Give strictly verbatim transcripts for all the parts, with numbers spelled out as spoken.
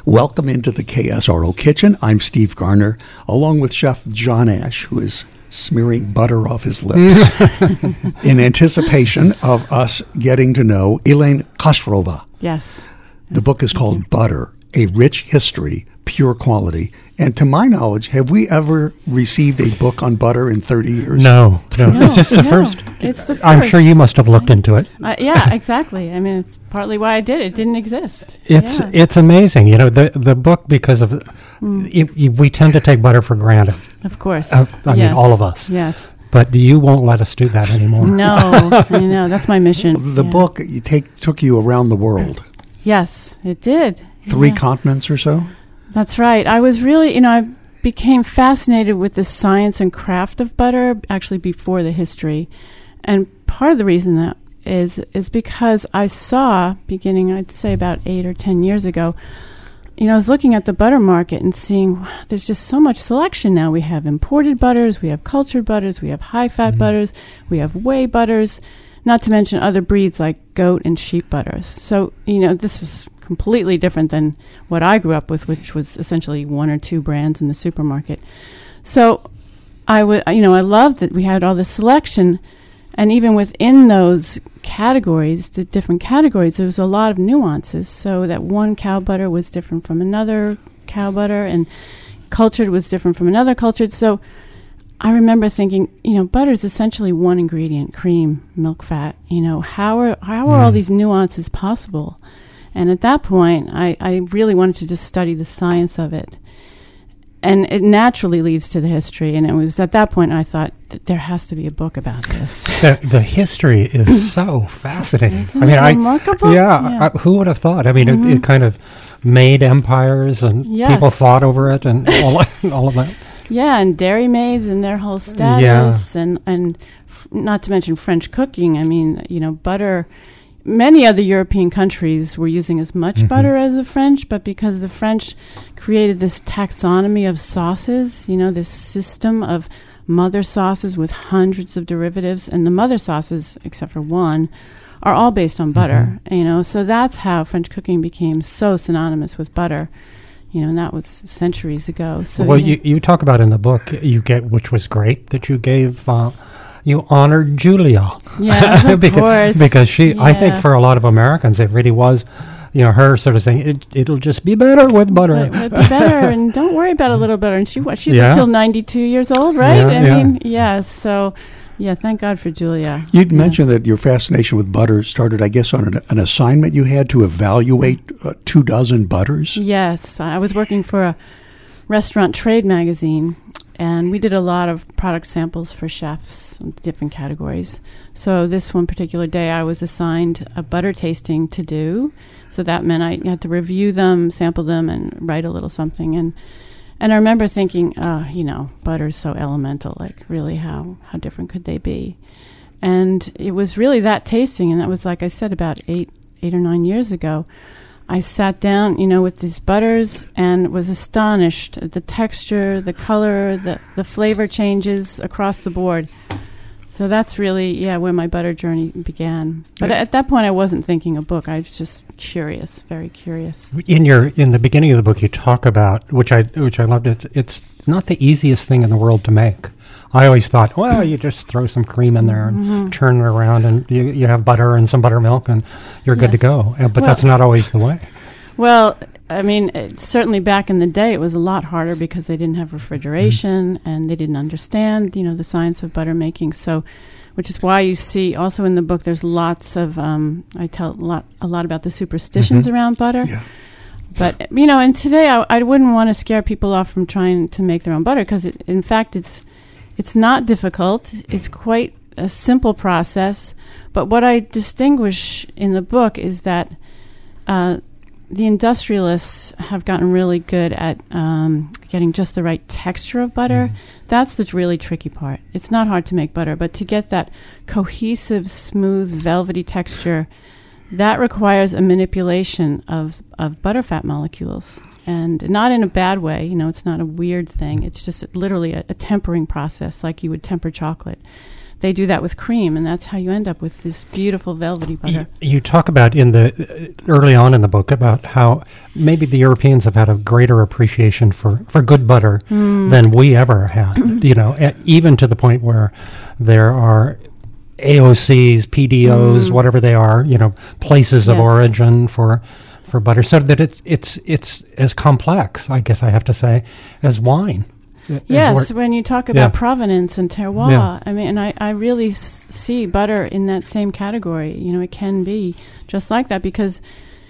Welcome into the K S R O Kitchen. I'm Steve Garner, along with Chef John Ash, who is smearing butter off his lips in anticipation of us getting to know Elaine Kostrova. Yes. The book is called Butter, A Rich History, Pure Quality. And to my knowledge, have we ever received a book on butter in thirty years? No, no. No, Is this the no, first? it's the I'm first. sure you must have looked into it. Uh, yeah, exactly. I mean, it's partly why I did it. It didn't exist. It's yeah. it's amazing. You know, the the book, because of Mm. it, it, we tend to take butter for granted. Of course. Uh, I mean, Yes. all of us. Yes. But you won't let us do that anymore. No, I know. That's my mission. The Yeah. book you take took you around the world, Yes, it did. three Yeah. continents or so? That's right. I was really, you know, I became fascinated with the science and craft of butter actually before the history. And part of the reason that is is because I saw, beginning, I'd say about eight or ten years ago, you know, I was looking at the butter market and seeing, wow, there's just so much selection now. We have imported butters, we have cultured butters, we have high-fat Mhm. butters, we have whey butters, not to mention other breeds like goat and sheep butters. So, you know, this was completely different than what I grew up with, which was essentially one or two brands in the supermarket. So I would, you know, I loved that we had all this selection, and even within those categories, the different categories, there was a lot of nuances. So that one cow butter was different from another cow butter, and cultured was different from another cultured. So I remember thinking, you know, butter is essentially one ingredient: cream, milk, fat. You know, how are how are all Mm. these nuances possible? And at that point, I, I really wanted to just study the science of it. And it naturally leads to the history. And it was at that point I thought, th- there has to be a book about this. The, the history is so fascinating. Isn't I mean, it I remarkable? yeah, Yeah. I, who would have thought? I mean, Mhm. it, it kind of made empires, and Yes. people fought over it, and all all of that. Yeah, and dairy maids and their whole status, and, and f- not to mention French cooking. I mean, you know, butter. Many other European countries were using as much Mhm. butter as the French, but because the French created this taxonomy of sauces, you know, this system of mother sauces with hundreds of derivatives, and the mother sauces, except for one, are all based on butter, you know. So that's how French cooking became so synonymous with butter, you know, and that was centuries ago. So Well, yeah. you, you talk about in the book, you get, which was great, that you gave, uh, you honored Julia. Yes, of because, course. Because she, I think Yeah. for a lot of Americans, it really was, you know, her sort of saying, it, it'll just be better with butter. It would be better, and don't worry about a little butter. And she what she Yeah. lived till ninety-two years old, right? Yeah, I yeah. mean, yes. So, yeah, thank God for Julia. You'd Yes. mentioned that your fascination with butter started, I guess, on an, an assignment you had to evaluate uh, two dozen butters. Yes, I was working for a restaurant trade magazine, and we did a lot of product samples for chefs in different categories. So this one particular day, I was assigned a butter tasting to do. So that meant I had to review them, sample them, and write a little something. And and I remember thinking, uh, you know, butter's so elemental. Like, really, how how different could they be? And it was really that tasting, and that was, like I said, about eight eight or nine years ago. I sat down, you know, with these butters and was astonished at the texture, the color, the, the flavor changes across the board. So that's really, yeah, where my butter journey began. But at that point, I wasn't thinking a book. I was just curious, very curious. In your in the beginning of the book, you talk about, which I which I loved. It's it's not the easiest thing in the world to make. I always thought, well, you just throw some cream in there and Mhm. turn it around, and you you have butter and some buttermilk, and you're good to Yes. go. Uh, but Well- that's not always the way. Well, I mean, it, certainly back in the day, it was a lot harder because they didn't have refrigeration and they didn't understand, you know, the science of butter making. So, which is why you see also in the book, there's lots of, um, I tell a lot, a lot about the superstitions Mhm. around butter. Yeah. But, you know, and today I, I wouldn't want to scare people off from trying to make their own butter because, it, in fact, it's it's not difficult. It's quite a simple process. But what I distinguish in the book is that uh, the industrialists have gotten really good at um, getting just the right texture of butter. Mm. That's the really tricky part. It's not hard to make butter, but to get that cohesive, smooth, velvety texture, that requires a manipulation of, of butterfat molecules. And not in a bad way, you know, it's not a weird thing. It's just literally a, a tempering process like you would temper chocolate. they do that with cream, and that's how you end up with this beautiful velvety butter. You, you talk about in the uh, early on in the book about how maybe the Europeans have had a greater appreciation for, for good butter mm. than we ever had. You know, a, even to the point where there are A O Cs, P D Os, mm. whatever they are. You know, places yes. of origin for for butter, so that it's it's it's as complex, I guess I have to say, as wine. Yes, when you talk about yeah. provenance and terroir, yeah. I mean, and I, I really s- see butter in that same category. You know, it can be just like that, because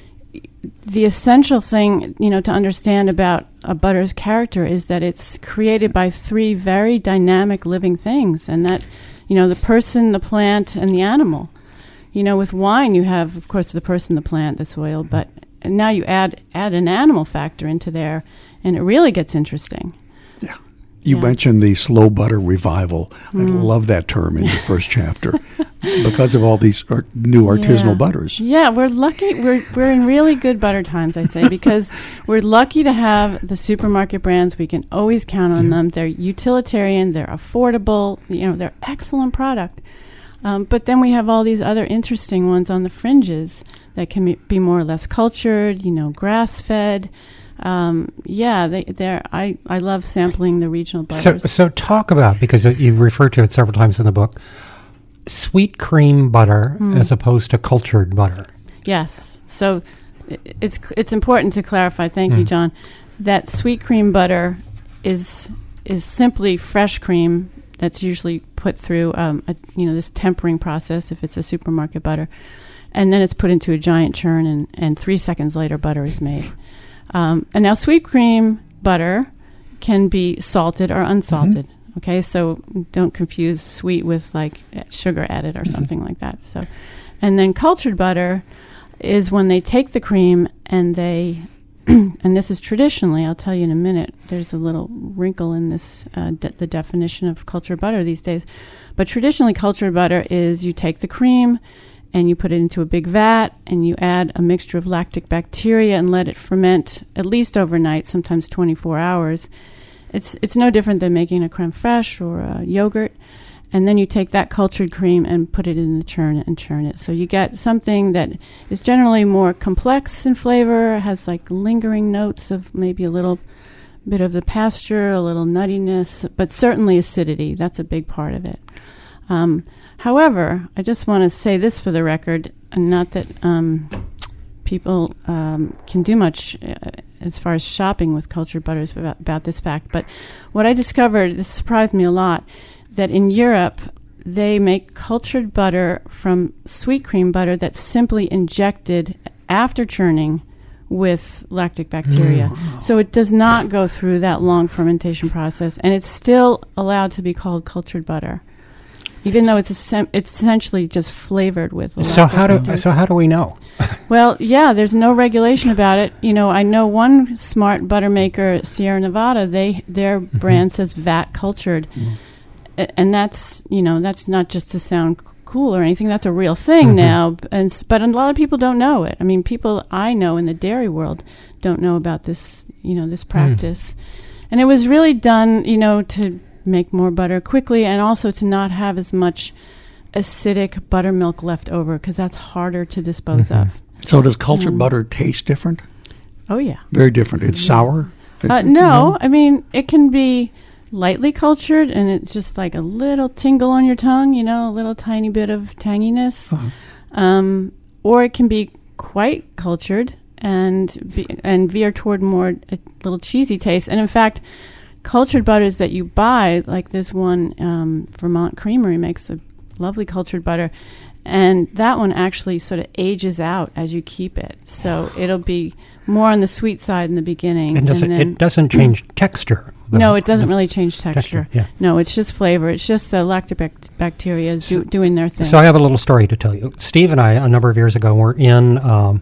the essential thing, you know, to understand about a butter's character is that it's created by three very dynamic living things, and that, you know, the person, the plant, and the animal. You know, with wine, you have, of course, the person, the plant, the soil, but now you add add an animal factor into there, and it really gets interesting. Yeah. You yeah. mentioned the slow butter revival. Mm. I love that term in the first chapter because of all these art, new artisanal yeah. butters. Yeah, we're lucky. We're we're in really good butter times, I say, because we're lucky to have the supermarket brands. We can always count on yeah. them. They're utilitarian. They're affordable. You know, they're excellent product. Um, but then we have all these other interesting ones on the fringes that can be more or less cultured. You know, grass fed. Um, yeah, they, they're. I, I love sampling the regional butters. So, so talk about, because you've referred to it several times in the book, sweet cream butter mm. as opposed to cultured butter. Yes. So it's it's important to clarify. Thank mm. you, John. That sweet cream butter is is simply fresh cream that's usually put through um, a, you know this tempering process if it's a supermarket butter, and then it's put into a giant churn, and, and three seconds later butter is made. Um, and now sweet cream butter can be salted or unsalted. Mm-hmm. Okay, so don't confuse sweet with like sugar added or mm-hmm. something like that. So, and then cultured butter is when they take the cream and they, and this is traditionally, I'll tell you in a minute, there's a little wrinkle in this, uh, de- the definition of cultured butter these days. But traditionally cultured butter is you take the cream and you put it into a big vat, and you add a mixture of lactic bacteria and let it ferment at least overnight, sometimes twenty-four hours. It's it's no different than making a creme fraiche or a yogurt. And then you take that cultured cream and put it in the churn and churn it. So you get something that is generally more complex in flavor, has like lingering notes of maybe a little bit of the pasture, a little nuttiness, but certainly acidity. That's a big part of it. Um, however, I just want to say this for the record, and not that um, people um, can do much uh, as far as shopping with cultured butters about, about this fact, but what I discovered, this surprised me a lot, that in Europe they make cultured butter from sweet cream butter that's simply injected after churning with lactic bacteria. Mm. So it does not go through that long fermentation process, and it's still allowed to be called cultured butter, even though it's a, it's essentially just flavored with lactic so how do bacteria. So how do we know? Well, yeah, there's no regulation about it. You know, I know one smart butter maker, Sierra Nevada, they their mm-hmm. brand says vat cultured. Mm. And that's, you know, that's not just to sound cool or anything. That's a real thing mm-hmm. now. And s- but a lot of people don't know it. I mean, people I know in the dairy world don't know about this, you know, this practice. Mm. And it was really done, you know, to make more butter quickly, and also to not have as much acidic buttermilk left over, because that's harder to dispose mm-hmm. of. So does cultured um, butter taste different? Oh, yeah. Very different. It's yeah. sour? Uh, no, I mean, it can be lightly cultured, and it's just like a little tingle on your tongue, you know, a little tiny bit of tanginess. Uh-huh. Um, or it can be quite cultured and be, and veer toward more a little cheesy taste. And in fact, cultured butters that you buy, like this one, um, Vermont Creamery makes a lovely cultured butter, and that one actually sort of ages out as you keep it. So it'll be more on the sweet side in the beginning. And, does and it, then it doesn't change texture. No, it doesn't really change texture. texture yeah. No, it's just flavor. It's just the lactic bac- bacteria do, so, doing their thing. So I have a little story to tell you. Steve and I, a number of years ago, were in um,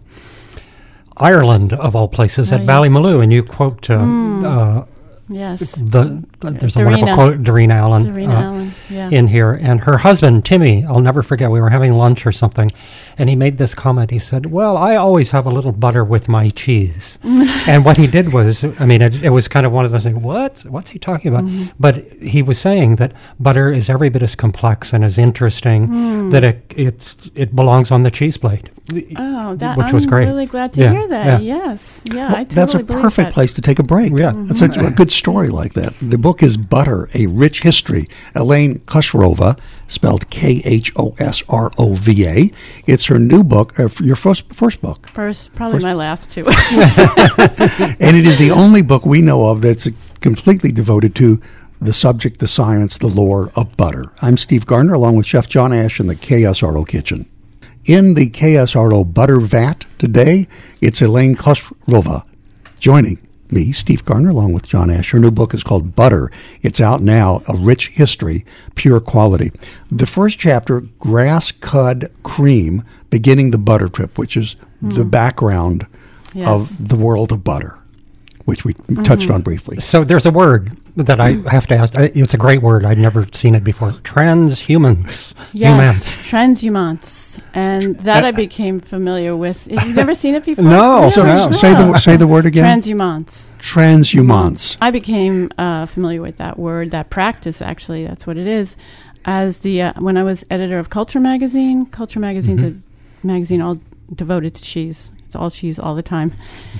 Ireland, of all places, oh, at yeah. Ballymaloe, and you quote uh, mm. uh, yes. the there's a Doreen wonderful quote, Doreen Allen, Doreen uh, Allen, yeah. in here. And her husband, Timmy, I'll never forget, we were having lunch or something, and he made this comment. He said, well, I always have a little butter with my cheese. And what he did was, I mean, it, it was kind of one of those things, what? What's he talking about? Mm-hmm. But he was saying that butter is every bit as complex and as interesting, Mm. that it it's, it belongs on the cheese plate. Oh, that, which I'm was great. really glad to Yeah, hear that. yeah. Yes. Yeah, Well, I totally that's a believe perfect that. place to take a break. Yeah. That's a, a good story like that. The book is Butter, A Rich History. Elaine Khosrova, spelled K H O S R O V A. It's her new book, uh, f- your first first book. First, probably First- my last two. And it is the only book we know of that's completely devoted to the subject, the science, the lore of butter. I'm Steve Gardner, along with Chef John Ash in the K S R O kitchen. In the K S R O Butter Vat today, it's Elaine Khosrova joining me, Steve Gardner, along with John Ash. Her new book is called Butter. It's out now, A Rich History, Pure Quality. The first chapter, Grass Cud Cream, Beginning the Butter Trip, which is the background Yes. of the world of butter, which we touched on briefly. So there's a word that I have to ask. I- It's a great word. I'd never seen it before. Transhumans. Yes, Humans. transhumance, and that I became familiar with. You've never seen it before? No. Really? So no. say the say the word again. Transhumance. Transhumance. I became uh, familiar with that word, that practice. Actually, that's what it is. As the uh, when I was editor of Culture Magazine. Culture Magazine's a magazine all devoted to cheese. It's all cheese all the time.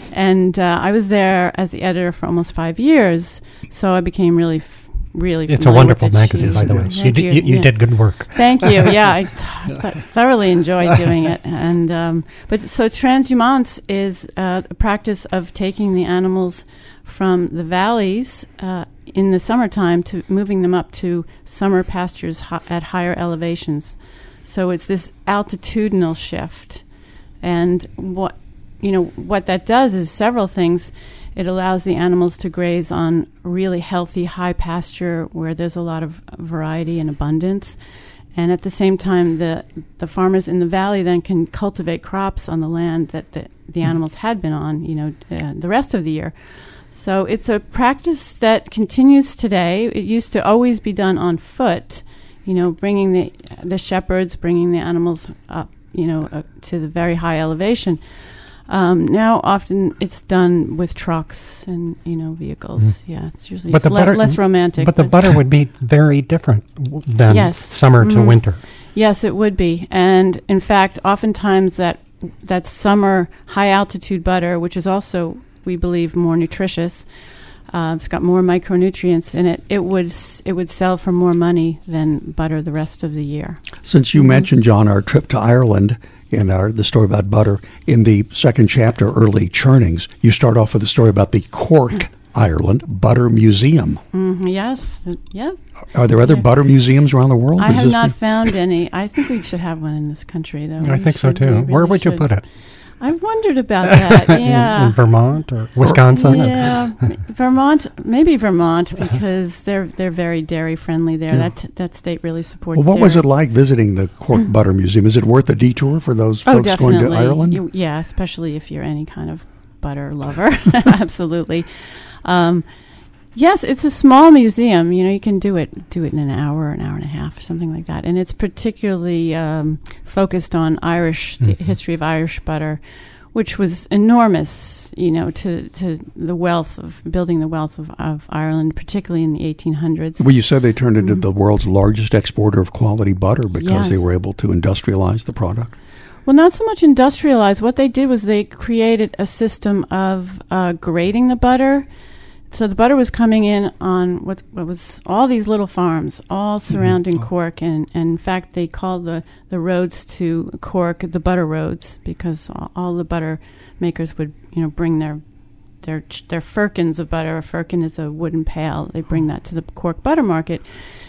And uh, I was there as the editor for almost five years, so I became really, f- really It's a familiar wonderful with the magazine, cheese. by the way. Yes, You, Thank did, you, you yeah. did good work. Thank you. Yeah, I th- thoroughly enjoyed doing it. And um, but so transhumance is uh, a practice of taking the animals from the valleys uh, in the summertime to moving them up to summer pastures hi- at higher elevations. So it's this altitudinal shift, and what you know what that does is several things. It allows the animals to graze on really healthy, high pasture where there's a lot of variety and abundance. And at the same time, the the farmers in the valley then can cultivate crops on the land that the, the animals had been on, you know, uh, the rest of the year. So it's a practice that continues today. It used to always be done on foot, you know, bringing the the shepherds, bringing the animals up, you know, uh, to the very high elevation. Um, now, often it's done with trucks and you know vehicles. Mm. Yeah, it's usually But it's the le- butter- less romantic. But the butter would be very different w- than Yes. summer to Mhm. winter. Yes, it would be. And in fact, oftentimes that that summer high altitude butter, which is also, we believe, more nutritious, uh, it's got more micronutrients in it. It would s- it would sell for more money than butter the rest of the year. Since you mentioned, John, our trip to Ireland in our the story about butter, in the second chapter, Early Churnings, you start off with a story about the Cork, Ireland Butter Museum. Mm, yes, uh, yeah. Are there other Yeah. butter museums around the world? I Is have this- not found any. I think we should have one in this country, though. I We think so should. too. We Where really would you should. put it? I've wondered about that. In- Yeah. In Vermont or Wisconsin? Yeah, Vermont, maybe Vermont, because they're they're very dairy friendly there. Yeah. That that state really supports. Well, what dairy. was it like visiting the Cork Butter Museum? Is it worth a detour for those Oh, folks going definitely. to Ireland? You- yeah, especially if you're any kind of butter lover. Absolutely. Um, yes, it's a small museum. You know, you can do it do it in an hour, an hour and a half, or something like that. And it's particularly um, focused on Irish, the Mhm. history of Irish butter, which was enormous. You know, to to the wealth of building the wealth of, of Ireland, particularly in the eighteen hundreds. Well, you said they turned into Mhm. the world's largest exporter of quality butter because they Yes. were able to industrialize the product. Well, not so much industrialized. What they did was they created a system of uh, grading the butter. So the butter was coming in on what, what was all these little farms, all surrounding Oh. Cork, and, and in fact they called the, the roads to Cork the butter roads because all, all the butter makers would you know bring their their ch- their firkins of butter. A firkin is a wooden pail. They bring that to the Cork butter market,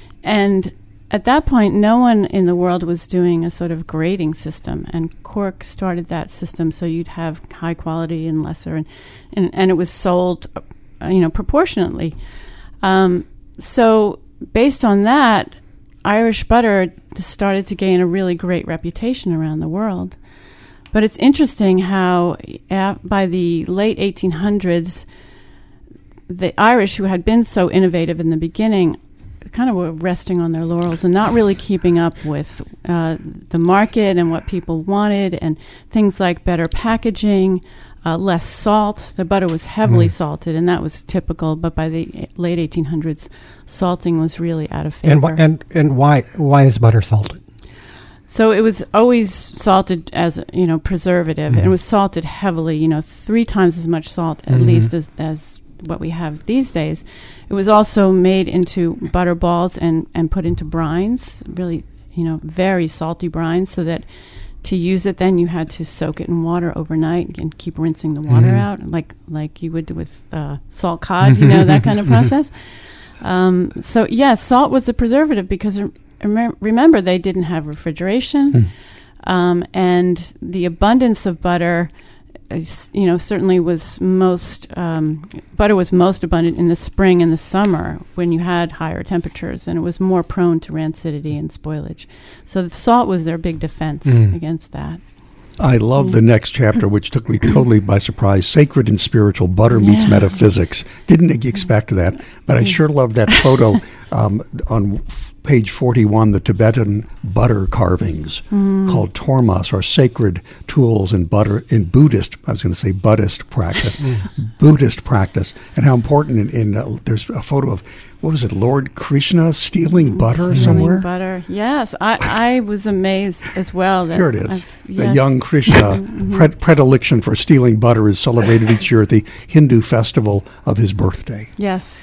and at that point, no one in the world was doing a sort of grading system, and Cork started that system. So you'd have high quality and lesser, and and, and it was sold, uh, you know, proportionately. Um, so based on that, Irish butter started to gain a really great reputation around the world. But it's interesting how uh, by the late eighteen hundreds, the Irish, who had been so innovative in the beginning, kind of were resting on their laurels and not really keeping up with uh, the market and what people wanted, and things like better packaging, uh, less salt. The butter was heavily mm. salted, and that was typical. But by the late eighteen hundreds, salting was really out of favor. And wh- and and why why is butter salted? So it was always salted as, you know, preservative. Mm-hmm. And it was salted heavily, you know, three times as much salt at mm-hmm. least as, as what we have these days. It was also made into butter balls and, and put into brines, really, you know, very salty brines, so that to use it then you had to soak it in water overnight and keep rinsing the water mm-hmm. out, like like you would do with uh, salt cod, you know, that kind of process. Um, so, yes, yeah, salt was a preservative because... Remember, they didn't have refrigeration, mm. um, and the abundance of butter, is, you know, certainly was most um, butter was most abundant in the spring and the summer when you had higher temperatures, and it was more prone to rancidity and spoilage. So the salt was their big defense mm. against that. I love the next chapter, which took me totally by surprise. Sacred and spiritual, butter meets yeah. metaphysics. Didn't expect that, but I sure love that photo um, on f- page forty-one, the Tibetan butter carvings mm. called tormas, or sacred tools in butter in Buddhist. I was going to say Buddhist practice, Buddhist practice, and how important. In, in uh, there's a photo of, what was it, Lord Krishna stealing butter stealing somewhere? Butter, yes. I, I was amazed as well. That Here it is. I've, the yes. young Krishna mm-hmm. pred- predilection for stealing butter is celebrated each year at the Hindu festival of his birthday. Yes.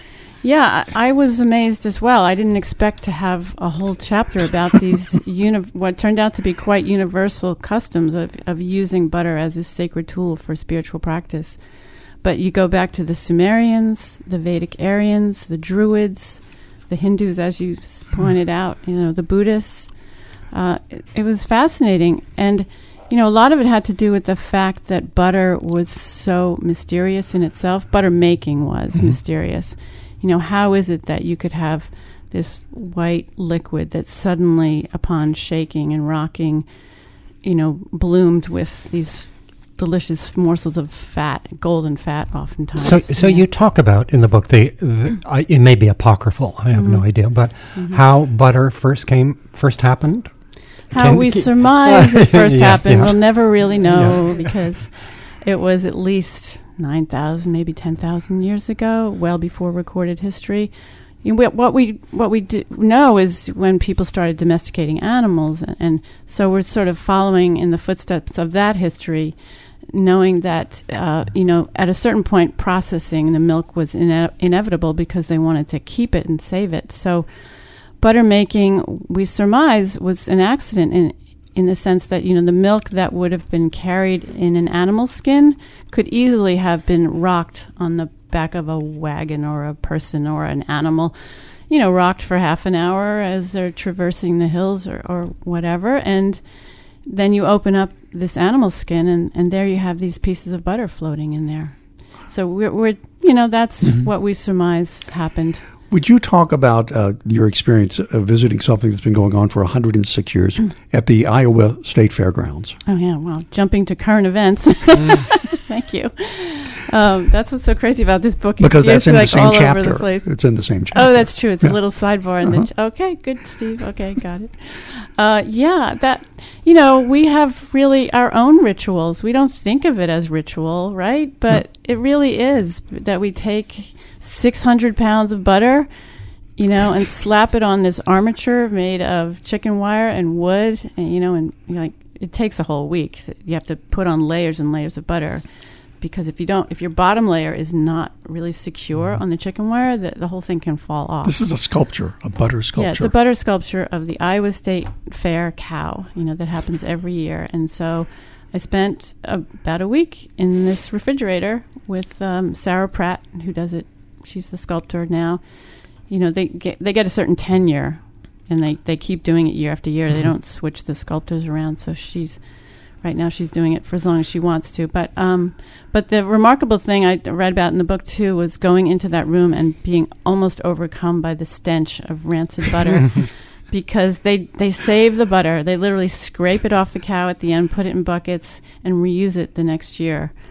Yeah, I, I was amazed as well. I didn't expect to have a whole chapter about these uni- what turned out to be quite universal customs of, of using butter as a sacred tool for spiritual practice. But you go back to the Sumerians, the Vedic Aryans, the Druids, the Hindus, as you s- pointed out, you know, the Buddhists. Uh, it, it was fascinating. And, you know, a lot of it had to do with the fact that butter was so mysterious in itself. Butter making was mm-hmm. mysterious. You know, how is it that you could have this white liquid that suddenly, upon shaking and rocking, you know, bloomed with these delicious morsels of fat, golden fat oftentimes. So so yeah. you talk about in the book, the, the uh, it may be apocryphal, I have mm-hmm. no idea, but mm-hmm. how butter first came, first happened? How can, we can, surmise it first yeah, happened, yeah. we'll never really know yeah. because it was at least nine thousand, maybe ten thousand years ago, well before recorded history. You know, what we what we do know is when people started domesticating animals, and, and so we're sort of following in the footsteps of that history, knowing that uh, you know, at a certain point, processing the milk was ine- inevitable because they wanted to keep it and save it. So butter making, we surmise, was an accident in in the sense that, you know, the milk that would have been carried in an animal skin could easily have been rocked on the back of a wagon or a person or an animal, you know, rocked for half an hour as they're traversing the hills or, or whatever. And then you open up this animal skin and, and there you have these pieces of butter floating in there. So we're, we're you know, that's mm-hmm. what we surmise happened. Would you talk about uh, your experience of visiting something that's been going on for one hundred six years at the Iowa State Fairgrounds? Oh, yeah. Well, jumping to current events. Thank you. Um, that's what's so crazy about this book. Because that's in like the same all chapter. Over the place. It's in the same chapter. Oh, that's true. It's yeah. a little sidebar. In uh-huh. the ch- okay, good, Steve. Okay, got it. Uh, yeah, that, you know, we have really our own rituals. We don't think of it as ritual, right? But no. it really is that we take six hundred pounds of butter, you know, and slap it on this armature made of chicken wire and wood, and, you know, and you know, like it takes a whole week. You have to put on layers and layers of butter, because if you don't, if your bottom layer is not really secure on the chicken wire, the, the whole thing can fall off. This is a sculpture, a butter sculpture. Yeah, it's a butter sculpture of the Iowa State Fair cow, you know, that happens every year. And so I spent about a week in this refrigerator with um, Sarah Pratt, who does it. She's the sculptor now. You know, they get they get a certain tenure, and they, they keep doing it year after year. Mm-hmm. They don't switch the sculptors around. So she's right now she's doing it for as long as she wants to. But um, but the remarkable thing I read about in the book too was going into that room and being almost overcome by the stench of rancid butter, because they they save the butter. They literally scrape it off the cow at the end, put it in buckets, and reuse it the next year.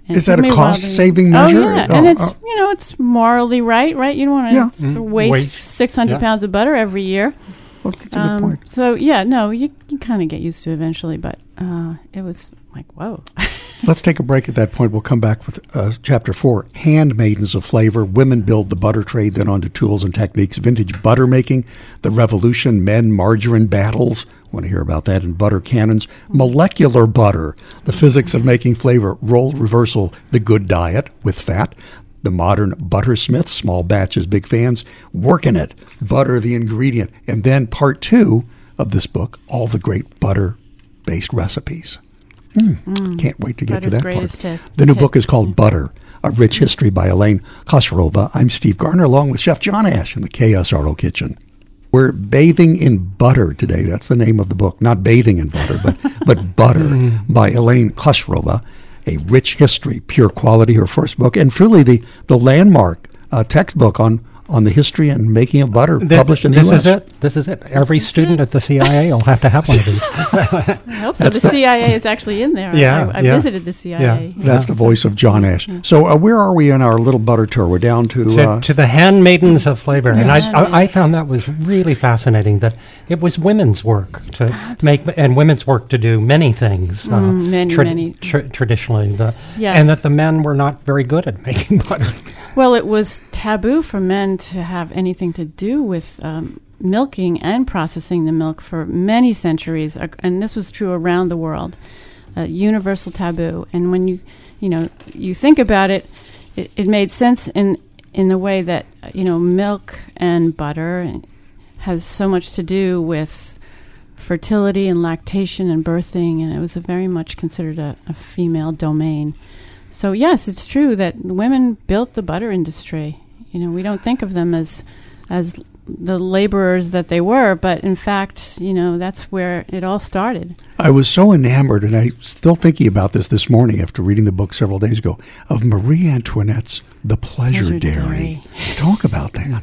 And Is that a me while cost-saving they- measure? Oh, yeah. Oh, and it's, oh. you know, it's morally right, right? You don't want to Yeah. th- Mm. waste, Waste. six hundred Yeah. pounds of butter every year. Well, that's a good Um, point. so, yeah, no, you, you kind of get used to it eventually, but uh, it was like, whoa. Let's take a break at that point. We'll come back with uh, Chapter four, Handmaidens of Flavor, Women Build the Butter Trade, then on to Tools and Techniques, Vintage Butter Making, The Revolution, Men, Margarine Battles. Want to hear about that, and Butter Cannons, Molecular Butter, The Physics of Making Flavor, Role Reversal, The Good Diet with Fat, The Modern Buttersmith, Small Batches, Big Fans, Working It, Butter the Ingredient, and then part two of this book, All the Great Butter-Based Recipes. Mm. Mm. Can't wait to get Butter's to that greatest part. hits. The new book Hits. is called Butter, A Rich History by Elaine Khosrova. I'm Steve Garner, along with Chef John Ash in the K S R O Kitchen. We're bathing in butter today. That's the name of the book. Not bathing in butter, but but Butter by Elaine Khosrova. A Rich History, Pure Quality, her first book, and truly the, the landmark uh, textbook on, on the history and making of butter, Th- published in the this U S. is it. This is it. Every is student it. at the C I A will have to have one of these. I hope so. That's The the- C I A is actually in there. Yeah, I, I yeah. visited the C I A. Yeah. That's the voice of John Ash. So uh, where are we in our little butter tour? We're down to... to, Uh, to the handmaidens of flavor, and Yes. I, I, I found that was really fascinating. That it was women's work to make, and women's work to do many things. uh, Mm, many, many. tra- traditionally, the, Yes. and that the men were not very good at making butter. Well, it was taboo for men to have anything to do with um, milking and processing the milk for many centuries, uh, and this was true around the world. Uh, universal taboo. And when you, you know, you think about it, it, it made sense in in the way that uh, you know, milk and butter has so much to do with fertility and lactation and birthing, and it was a very much considered a, a female domain. So yes, it's true that women built the butter industry. You know, we don't think of them as as the laborers that they were, but in fact, you know, that's where it all started. I was so enamored, and I'm still thinking about this this morning after reading the book several days ago, of Marie Antoinette's The Pleasure, Pleasure Dairy. Dairy. Talk about that.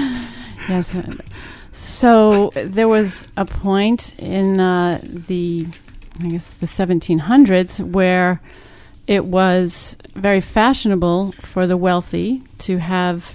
Yes. uh, So there was a point in uh, the, I guess, the seventeen hundreds where it was very fashionable for the wealthy to have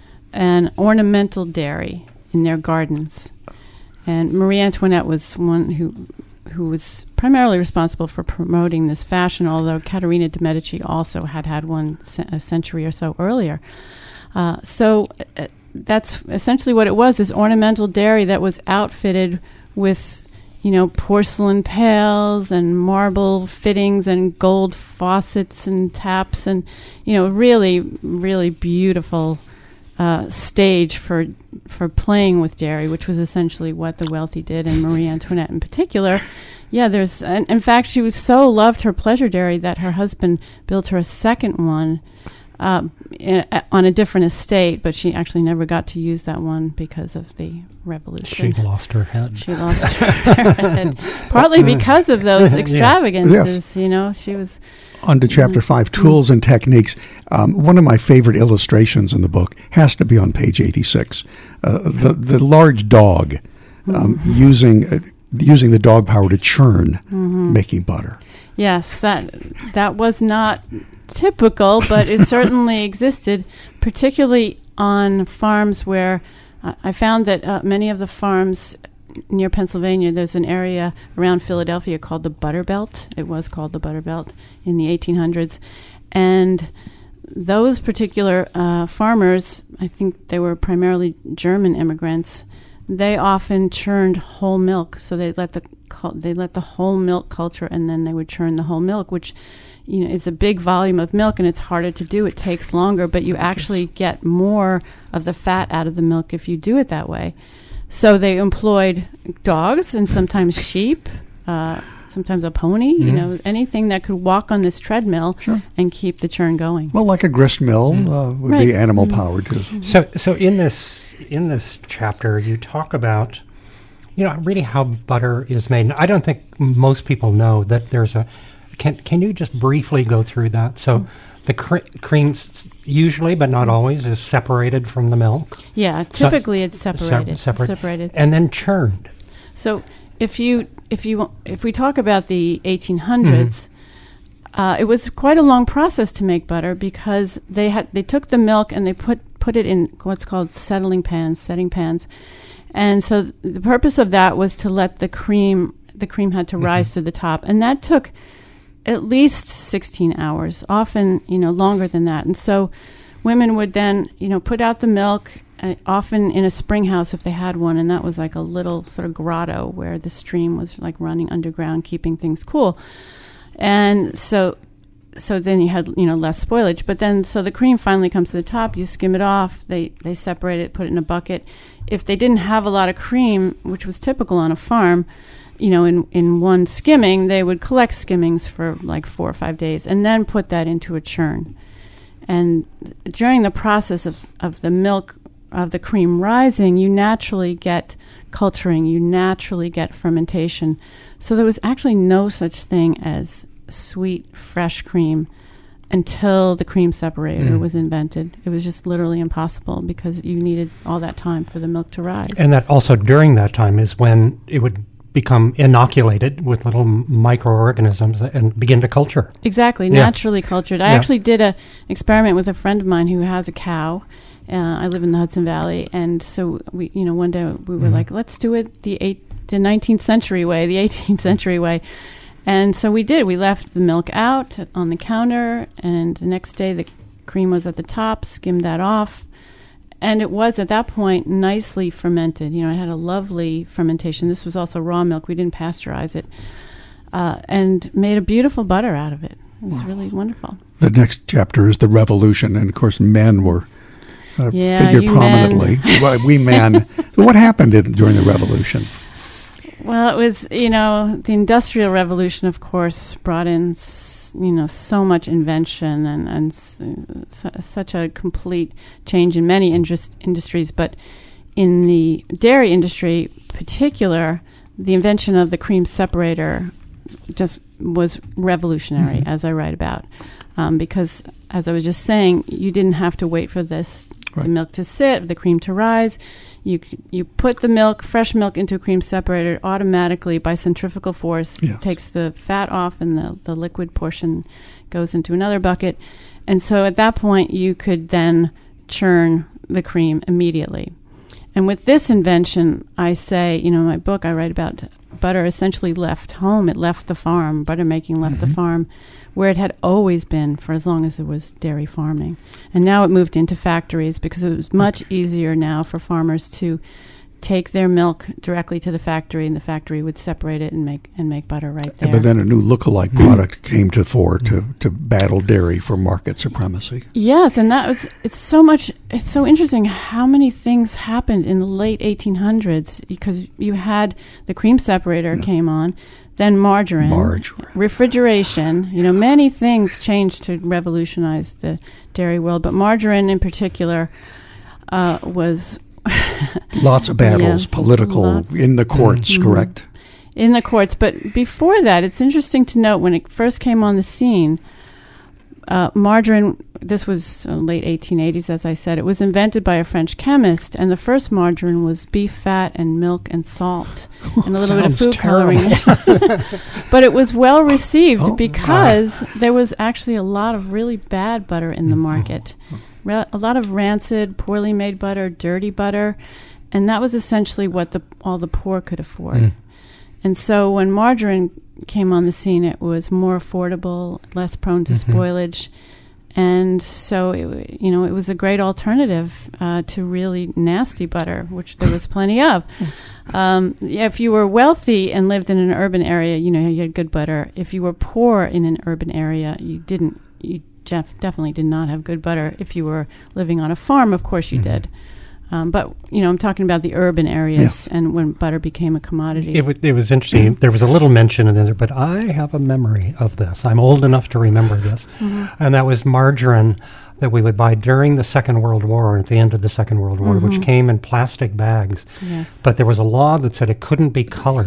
an ornamental dairy in their gardens. And Marie Antoinette was one who who was primarily responsible for promoting this fashion, although Caterina de' Medici also had had one ce- a century or so earlier. Uh, so uh, that's essentially what it was, this ornamental dairy that was outfitted with, you know, porcelain pails and marble fittings and gold faucets and taps and, you know, really, really beautiful uh, stage for for playing with dairy, which was essentially what the wealthy did, and Marie Antoinette in particular. Yeah, there's, and in fact, she was so loved her pleasure dairy that her husband built her a second one uh, in, uh, on a different estate, but she actually never got to use that one because of the revolution. She lost her head. She lost her head, partly because of those Yeah. extravagances. You know, she was. On to Chapter five, Tools and Techniques. Um, one of my favorite illustrations in the book has to be on page eighty-six. Uh, the, the large dog um, using uh, using the dog power to churn, making butter. Yes, that that was not typical, but it certainly existed, particularly on farms where uh, I found that uh, many of the farms near Pennsylvania, there's an area around Philadelphia called the Butter Belt. It was called the Butter Belt in the eighteen hundreds. And those particular uh, farmers, I think they were primarily German immigrants, they often churned whole milk. So they let the cul- they let the whole milk culture, and then they would churn the whole milk, which, you know, is a big volume of milk, and it's harder to do. It takes longer, but you actually get more of the fat out of the milk if you do it that way. So they employed dogs and sometimes sheep, uh, sometimes a pony, Mm-hmm. you know, anything that could walk on this treadmill Sure. and keep the churn going. Well, like a grist mill uh, would Right. be animal powered too. So, so in this in this chapter, you talk about, you know, really how butter is made. And I don't think most people know that there's a. Can can you just briefly go through that? So, the cre- cream s- usually, but not always, is separated from the milk. Yeah, So- typically it's Sep- separated. separate, separated. and then churned. So if you if you if we talk about the eighteen hundreds, uh, it was quite a long process to make butter because they had they took the milk and they put put it in what's called settling pans, setting pans, and so th- the purpose of that was to let the cream the cream had to mm-hmm. rise to the top, and that took at least sixteen hours, often you know longer than that, and so women would then you know put out the milk. Uh, often in a spring house if they had one, and that was like a little sort of grotto where the stream was like running underground, keeping things cool. And so so then you had, you know, less spoilage. But then, so the cream finally comes to the top, you skim it off, they, they separate it, put it in a bucket. If they didn't have a lot of cream, which was typical on a farm, you know, in, in one skimming, they would collect skimmings for like four or five days and then put that into a churn. And during the process of, of the milk of the cream rising, you naturally get culturing, you naturally get fermentation. So there was actually no such thing as sweet, fresh cream until the cream separator mm. was invented. It was just literally impossible because you needed all that time for the milk to rise. And that also during that time is when it would become inoculated with little microorganisms and begin to culture. Exactly, yeah. Naturally cultured. I yeah. actually did an experiment with a friend of mine who has a cow. Uh, I live in the Hudson Valley, and so we, you know, one day we were mm-hmm. like, let's do it the eight, the nineteenth century way, the eighteenth century way, and so we did. We left the milk out on the counter, and the next day the cream was at the top. Skimmed that off, and it was at that point nicely fermented. You know, it had a lovely fermentation. This was also raw milk. We didn't pasteurize it, uh, and made a beautiful butter out of it. It was wow. really wonderful. The next chapter is the revolution, and of course, men were. Uh, yeah, figured prominently. well, we men. What happened in, during the Revolution? Well, it was, you know, the Industrial Revolution, of course, brought in, s- you know, so much invention and, and s- s- such a complete change in many indus- industries. But in the dairy industry in particular, the invention of the cream separator just was revolutionary, mm-hmm. as I write about. Um, because, as I was just saying, you didn't have to wait for this Right. the milk to sit, the cream to rise. You you put the milk, fresh milk, into a cream separator automatically by centrifugal force. Yes. Takes the fat off, and the, the liquid portion goes into another bucket. And so at that point, you could then churn the cream immediately. And with this invention, I say, you know, in my book, I write about butter essentially left home. It left the farm. Butter making left mm-hmm. the farm, where it had always been for as long as there was dairy farming. And now it moved into factories because it was much easier now for farmers to take their milk directly to the factory, and the factory would separate it and make and make butter right there. But then a new lookalike product came to fore to, to battle dairy for market supremacy. Yes, and that was, it's so much, it's so interesting how many things happened in the late eighteen hundreds, because you had the cream separator yeah. came on, then margarine, margarine, refrigeration, you know, many things changed to revolutionize the dairy world, but margarine in particular uh, was... Lots of battles, yeah, political, lots. In the courts, mm-hmm. correct? In the courts. But before that, it's interesting to note when it first came on the scene, uh, margarine, this was uh, late eighteen eighties, as I said, it was invented by a French chemist, and the first margarine was beef fat and milk and salt and a little bit of food coloring. But it was well received oh, because uh. there was actually a lot of really bad butter in the market. Re- a lot of rancid, poorly made butter, dirty butter, and that was essentially what the all the poor could afford. Mm. And so when margarine came on the scene, it was more affordable, less prone to mm-hmm. spoilage, and so it, you know it was a great alternative uh, to really nasty butter, which there was plenty of. Um, yeah, if you were wealthy and lived in an urban area, you know you had good butter. If you were poor in an urban area, you didn't. You Jeff definitely did not have good butter. If you were living on a farm, of course you mm-hmm. did. Um, but, you know, I'm talking about the urban areas yeah. and when butter became a commodity. It, w- it was interesting. There was a little mention in there, but I have a memory of this. I'm old enough to remember this. Mm-hmm. And that was margarine that we would buy during the Second World War, at the end of the Second World War, mm-hmm. which came in plastic bags. Yes. But there was a law that said it couldn't be colored.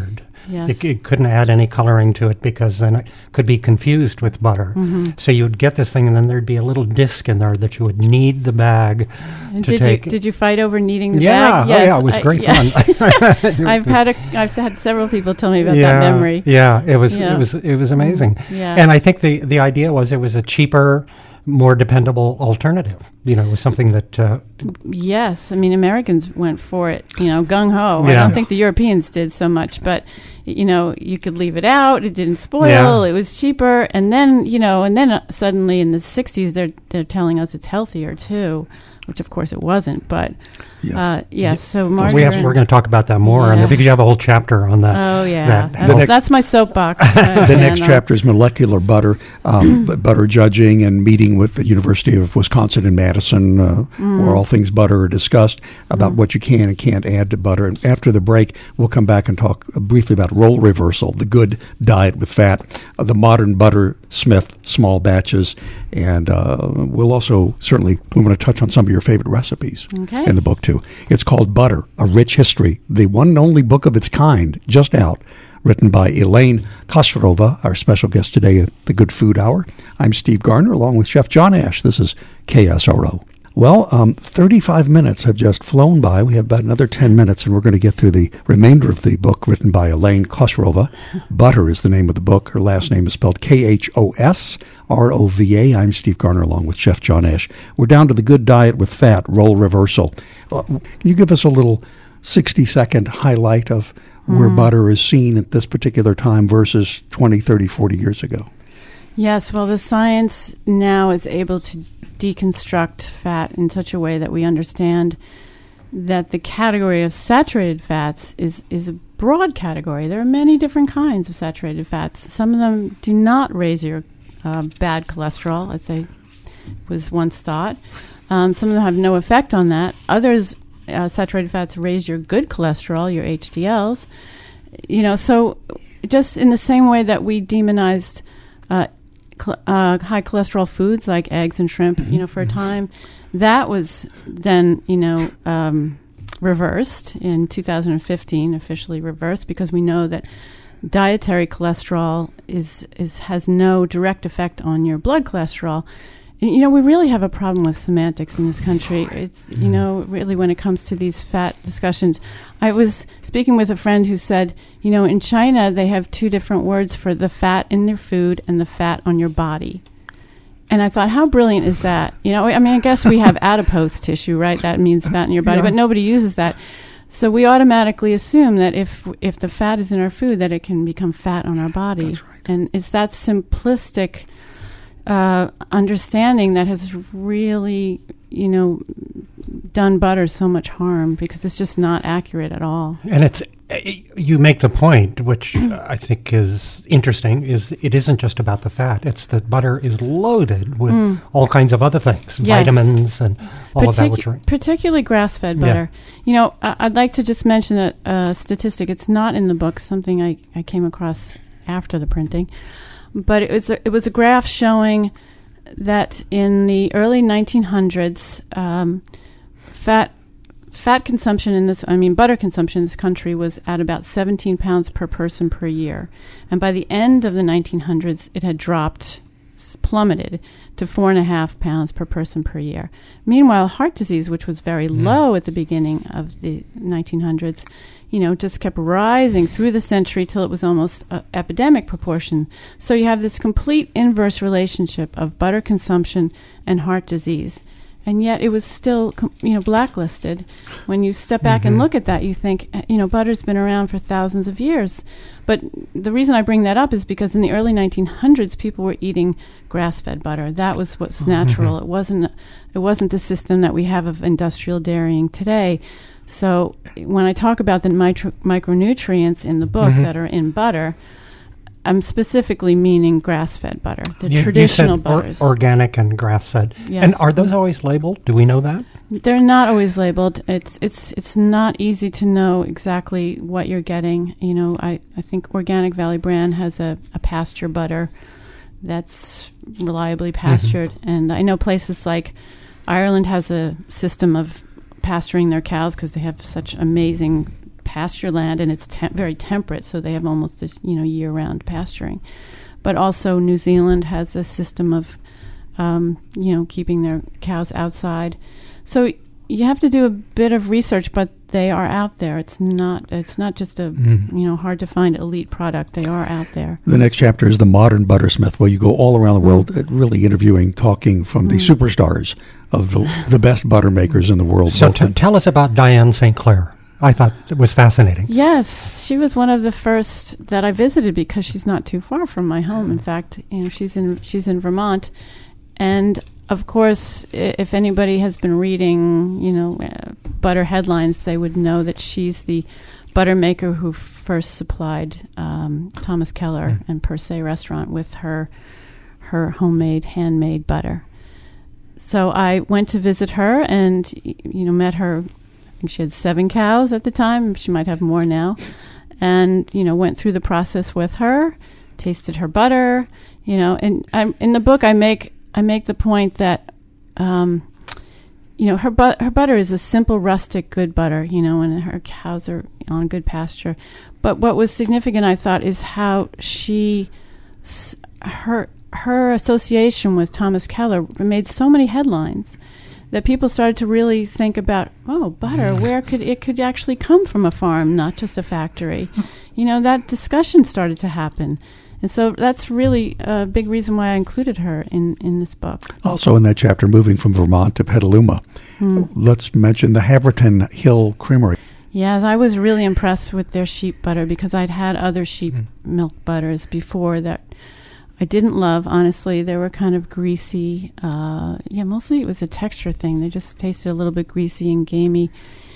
Yes. It, it couldn't add any coloring to it because then it could be confused with butter. Mm-hmm. So you would get this thing, and then there'd be a little disc in there that you would knead the bag And to did take. you did you fight over kneading the yeah, bag? oh, Yes, yeah, it was I- great yeah. fun. I've had a I've had several people tell me about yeah, that memory. Yeah, it was Yeah. it was it was amazing. Yeah. And I think the the idea was it was a cheaper, more dependable alternative. You know, it was something that uh, Yes, I mean Americans went for it, you know, gung ho. I Yeah. don't think the Europeans did so much, but y- you know, you could leave it out; it didn't spoil. Yeah. It was cheaper, and then you know, and then uh, suddenly in the sixties, they're they're telling us it's healthier too, which of course it wasn't. But Yes. uh, yes, so we margarine. have we're going to talk about that more, and Yeah. because you have a whole chapter on that. Oh yeah, that that's, health- that's my soapbox. The next chapter is molecular butter, um, b- butter judging, and meeting with the University of Wisconsin in Madison, uh, where all things butter are discussed, about what you can and can't add to butter. And after the break, we'll come back and talk uh, briefly about role reversal, the good diet with fat, uh, the modern butter smith, small batches, and uh, we'll also certainly we want to touch on some of your favorite recipes Okay. in the book too. It's called Butter: A Rich History, the one and only book of its kind, just out. Written by Elaine Kosterova, our special guest today at the Good Food Hour. I'm Steve Garner, along with Chef John Ash. This is K S R O. Well, um, thirty-five minutes have just flown by. We have about another ten minutes, and we're going to get through the remainder of the book written by Elaine Kosterova. Butter is the name of the book. Her last name is spelled K H O S R O V A. I'm Steve Garner, along with Chef John Ash. We're down to the good diet with fat, role reversal. Uh, can you give us a little sixty-second highlight of where butter is seen at this particular time versus twenty, thirty, forty years ago? Yes, well, the science now is able to deconstruct fat in such a way that we understand that the category of saturated fats is, is a broad category. There are many different kinds of saturated fats. Some of them do not raise your uh, bad cholesterol, as they was once thought. Um, some of them have no effect on that. Others, uh, saturated fats raise your good cholesterol, your H D Ls. You know, so just in the same way that we demonized uh, cl- uh, high cholesterol foods like eggs and shrimp, you know, for a time, that was then, you know, um, reversed in two thousand fifteen, officially reversed, because we know that dietary cholesterol is is has no direct effect on your blood cholesterol. And, you know, we really have a problem with semantics in this country. It's, you know, really when it comes to these fat discussions. I was speaking with a friend who said, you know, in China they have two different words for the fat in their food and the fat on your body. And I thought, how brilliant is that? You know, I mean, I guess we have adipose tissue, right? That means fat in your body, Yeah. but nobody uses that. So we automatically assume that if if the fat is in our food, that it can become fat on our body. That's right. And it's that simplistic uh, understanding that has really, you know, done butter so much harm, because it's just not accurate at all. And it's uh, you make the point, which I think is interesting, is it isn't just about the fat. It's that butter is loaded with all kinds of other things, Yes. vitamins and all of that. Particu- Which are, particularly grass-fed Yeah. butter. You know, I- I'd like to just mention a uh, statistic. It's not in the book, something I, I came across after the printing. But it was, a, it was a graph showing that in the early nineteen hundreds, um, fat fat consumption in this, I mean, butter consumption in this country was at about seventeen pounds per person per year. And by the end of the nineteen hundreds, it had dropped, s- plummeted to four and a half pounds per person per year. Meanwhile, heart disease, which was very low at the beginning of the nineteen hundreds, you know, just kept rising through the century till it was almost an epidemic proportion. So you have this complete inverse relationship of butter consumption and heart disease. And yet it was still, com- you know, blacklisted. When you step back and look at that, you think, eh, you know, butter's been around for thousands of years. But the reason I bring that up is because in the early nineteen hundreds, people were eating grass-fed butter. That was what's natural. It wasn't. It wasn't the system that we have of industrial dairying today. So when I talk about the mitro- micronutrients in the book Mhm. that are in butter, I'm specifically meaning grass-fed butter, the you, traditional you said or- butters. organic and grass-fed. Yes. And are those always labeled? Do we know that? They're not always labeled. It's it's it's not easy to know exactly what you're getting. You know, I, I think Organic Valley Brand has a, a pasture butter that's reliably pastured. And I know places like Ireland has a system of pasturing their cows because they have such amazing pasture land, and it's te- very temperate, so they have almost this, you know, year-round pasturing. But also New Zealand has a system of, um, you know, keeping their cows outside. So you have to do a bit of research, but they are out there. It's not it's not just a, mm. you know, hard to find elite product. They are out there. The next chapter is the modern buttersmith, where you go all around the world, mm. really interviewing, talking from mm. the superstars of the, the best butter makers in the world. So t- tell us about Diane Saint Clair. I thought it was fascinating. Yes, she was one of the first that I visited because she's not too far from my home. In fact, you know, she's in she's in Vermont, and of course, if anybody has been reading, you know, uh, butter headlines, they would know that she's the butter maker who first supplied um, Thomas Keller mm. and Per Se Restaurant with her her homemade, handmade butter. So I went to visit her and, you know, met her. I think she had seven cows at the time. She might have more now. And, you know, went through the process with her, tasted her butter, you know, and I'm, in the book I make I make the point that, um, you know, her, bu- her butter is a simple, rustic, good butter, you know, and her cows are on good pasture. But what was significant, I thought, is how she, s- her, her association with Thomas Keller made so many headlines that people started to really think about, oh, butter, where could it could actually come from a farm, not just a factory. You know, that discussion started to happen. And so that's really a big reason why I included her in, in this book. Also in that chapter, moving from Vermont to Petaluma, mm. let's mention the Haverton Hill Creamery. Yes, I was really impressed with their sheep butter because I'd had other sheep mm. milk butters before that I didn't love, honestly. They were kind of greasy. Uh, yeah, mostly it was a texture thing. They just tasted a little bit greasy and gamey.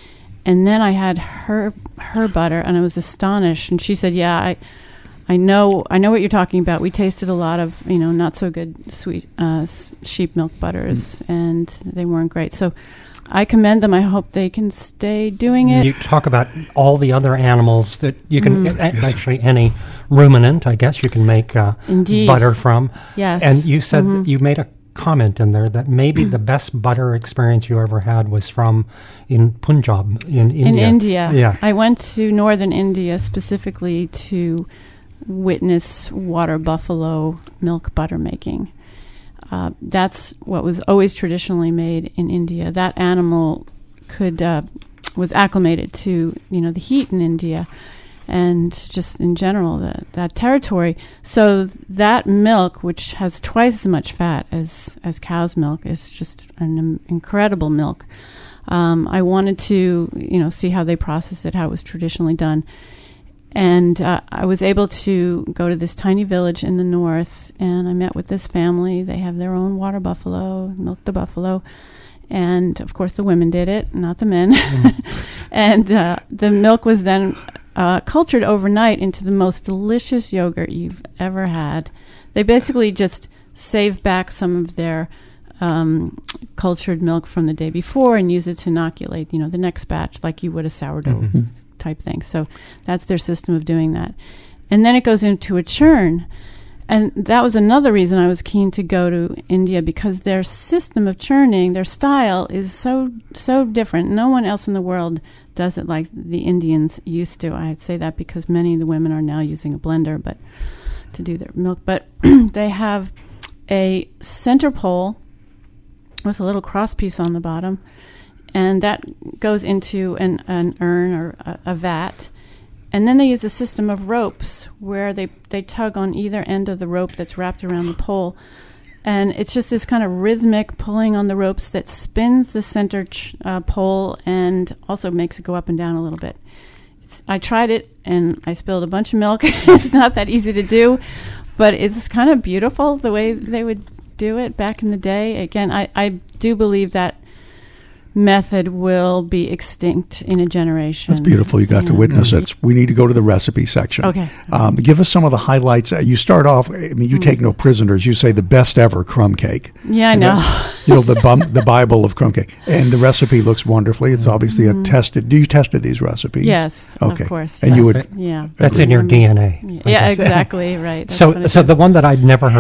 And then I had her her butter, and I was astonished. And she said, yeah, I I know I know what you're talking about. We tasted a lot of, you know, not so good sweet uh, s- sheep milk butters, mm. and they weren't great. So I commend them. I hope they can stay doing it. You talk about all the other animals that you can, mm. a- actually any ruminant, I guess, you can make uh, butter from. Yes. And you said mm-hmm. you made a comment in there that maybe the best butter experience you ever had was from in Punjab, in India. In India. Yeah. I went to northern India specifically to witness water buffalo milk butter making. Uh, that's what was always traditionally made in India. That animal could uh, was acclimated to, you know, the heat in India and just in general the, that territory. So that milk, which has twice as much fat as, as cow's milk, is just an um, incredible milk. Um, I wanted to, you know, see how they process it, how it was traditionally done. And uh, I was able to go to this tiny village in the north, and I met with this family. They have their own water buffalo, milked the buffalo. And, of course, the women did it, not the men. Mm. And uh, the milk was then uh, cultured overnight into the most delicious yogurt you've ever had. They basically just saved back some of their um, cultured milk from the day before and use it to inoculate, you know, the next batch like you would a sourdough mm-hmm. type thing. So that's their system of doing that. And then it goes into a churn. And that was another reason I was keen to go to India, because their system of churning, their style is so so different. No one else in the world does it like the Indians used to. I'd say that because many of the women are now using a blender but to do their milk. But they have a center pole with a little cross piece on the bottom, and that goes into an, an urn or a, a vat. And then they use a system of ropes where they, they tug on either end of the rope that's wrapped around the pole. And it's just this kind of rhythmic pulling on the ropes that spins the center ch- uh, pole and also makes it go up and down a little bit. It's, I tried it, and I spilled a bunch of milk. It's not that easy to do, but it's kind of beautiful the way they would do it back in the day. Again, I, I do believe that method will be extinct in a generation. That's beautiful. You got yeah. to witness mm-hmm. it. We need to go to the recipe section. Okay. Um, give us some of the highlights. Uh, you start off, I mean, you mm. take no prisoners. You say the best ever crumb cake. Yeah, I know. That, you know, the bum, the Bible of crumb cake. And the recipe looks wonderfully. It's obviously mm. a tested. Do you tested these recipes? Yes, okay. of course. And yes. you would. Yeah. That's in your D N A. Yeah, yeah exactly. Right. That's so, so the one that I'd never heard of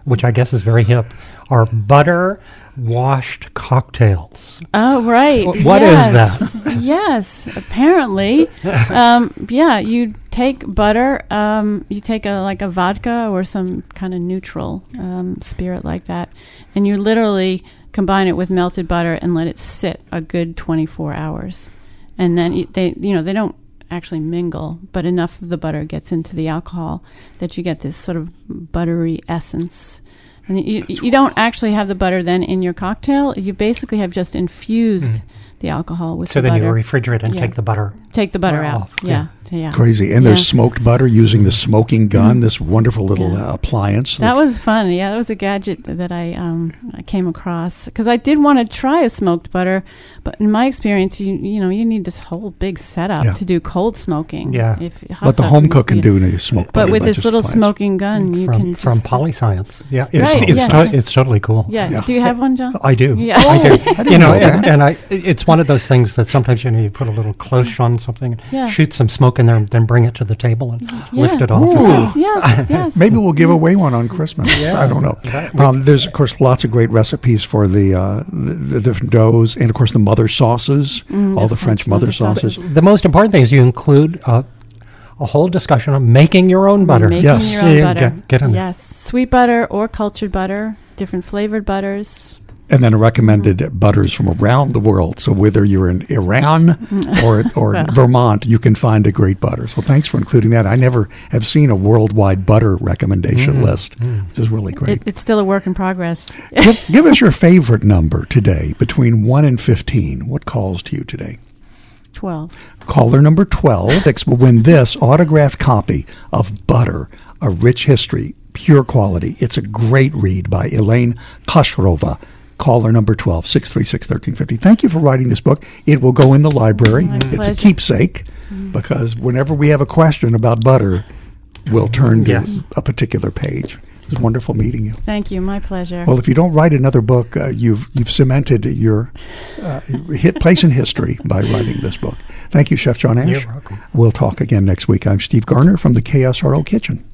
which I guess is very hip, are butter washed cocktails. Oh, right. Wh- What is yes. that? Yes, apparently. um, yeah, you take butter, um, you take a like a vodka or some kind of neutral um, spirit like that, and you literally combine it with melted butter and let it sit a good twenty-four hours. And then you, they, you know, they don't actually mingle, but enough of the butter gets into the alcohol that you get this sort of buttery essence. And you, you don't actually have the butter then in your cocktail. You basically have just infused mm. the alcohol with so the then butter. you refrigerate and yeah. take the butter Take the butter out. off. Yeah. yeah. yeah. Crazy. And yeah. there's smoked butter using the smoking gun, Mm. this wonderful little Yeah. uh, appliance. That was fun. Yeah, that was a gadget that I um, I came across because I did want to try a smoked butter, but in my experience, you you know you need this whole big setup Yeah. to do cold smoking. Yeah. If hot What the stuff home can cook can be- do to smoked But butter. with by this just little appliance. smoking gun, you from, can from just, Polyscience. Yeah, it's, Right, it's, yeah. to- it's totally cool. Yeah. Yeah. Do you have one, John? I do. Yeah. I do. I didn't you know, know and, that. and I, it's one of those things that sometimes you know you put a little cloche on something, Yeah. shoot some smoke in there, and then bring it to the table and Yeah. lift it off. Ooh. Yes, yes. Maybe we'll give away one on Christmas. I don't know. That- Um, there's, of course, lots of great recipes for the, uh, the, the different doughs and, of course, the mother sauces, Mm, all the the French French mother mother sauces. sauces. The most important thing is you include uh, a whole discussion on making your own butter. Making Yes. your own Yeah, butter. get- get in there. yes. Sweet butter or cultured butter, different flavored butters. And then recommended butters from around the world. So whether you're in Iran or or Well. Vermont, you can find a great butter. So thanks for including that. I never have seen a worldwide butter recommendation Mm, list, mm. which is really great. It, it's still a work in progress. give, give us your favorite number today, between one and fifteen. What calls to you today? twelve. Caller number twelve will win this autographed copy of Butter, A Rich History, Pure Quality. It's a great read by Elaine Koshrova. Caller number twelve, six three six, one three five zero. Thank you for writing this book. It will go in the library. My It's pleasure. a keepsake because whenever we have a question about butter, we'll turn to Yes. a particular page. It was wonderful meeting you. Thank you. My pleasure. Well, if you don't write another book, uh, you've you've cemented your uh, hit place in history by writing this book. Thank you, Chef John Ash. You're welcome. We'll talk again next week. I'm Steve Garner from the K S R O Kitchen.